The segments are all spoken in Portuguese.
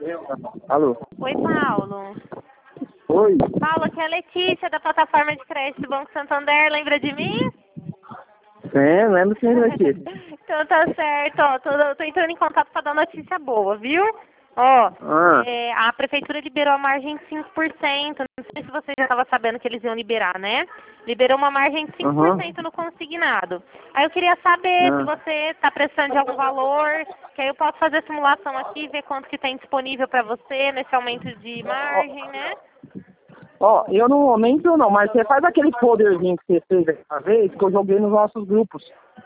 Alô? Oi, Paulo. Oi? Paulo, aqui é a Letícia, da plataforma de crédito do Banco Santander. Lembra de mim? Sim, lembro sim, Letícia. Então tá certo, ó. Tô entrando em contato pra dar notícia boa, viu? Ó, Ah, a prefeitura liberou a margem de 5%. Não sei se você já estava sabendo que eles iam liberar, né? Liberou uma margem de 5% no consignado. Aí eu queria saber se você está precisando de algum valor, que aí eu posso fazer a simulação aqui e ver quanto que tem disponível para você nesse aumento de margem, né? ó, eu no momento não, mas você faz aquele folderzinho que você fez aquela vez, que eu joguei nos nossos grupos.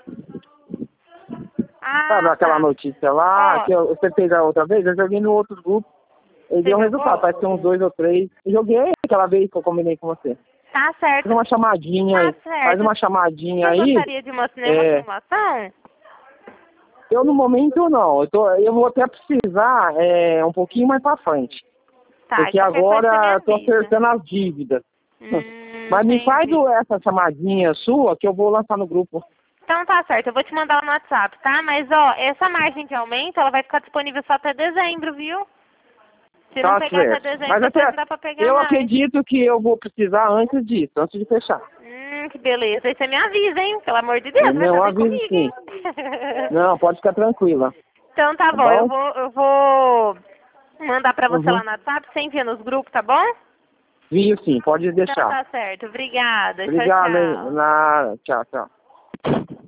Sabe Ah, aquela tá. notícia lá, Ó, que você fez a outra vez? Eu joguei no outros grupos. E você deu um jogou? resultado, parece que tem uns 2 ou 3. Eu joguei aquela vez que eu combinei com você. Tá Faz certo. uma chamadinha Tá aí. Faz certo. uma chamadinha Você aí. gostaria de uma simulação? Eu no momento não. Eu vou até precisar um pouquinho mais pra frente. Tá, e Porque qualquer coisa você me agora eu tô avisa. acertando as dívidas. Mas me faz Entendi. essa chamadinha sua que eu vou lançar no grupo. Então tá certo, eu vou te mandar no WhatsApp, tá? Mas ó, essa margem de aumento, ela vai ficar disponível só até dezembro, viu? Se não Tá pegar até certo. dezembro, Mas depois até não dá pra pegar eu mais. acredito que eu vou precisar antes disso, antes de fechar. Que beleza. Aí você me avisa, hein? Pelo amor de Deus, vai Não fazer aviso comigo, sim. hein? Não, pode ficar tranquila. Então tá Tá bom, eu bom? vou, eu vou mandar pra você lá Uhum. no WhatsApp, você envia nos grupos, tá bom? Viu sim, pode Então deixar. tá certo. Obrigada. Tchau, Obrigado, hein? tchau. Tchau, tchau.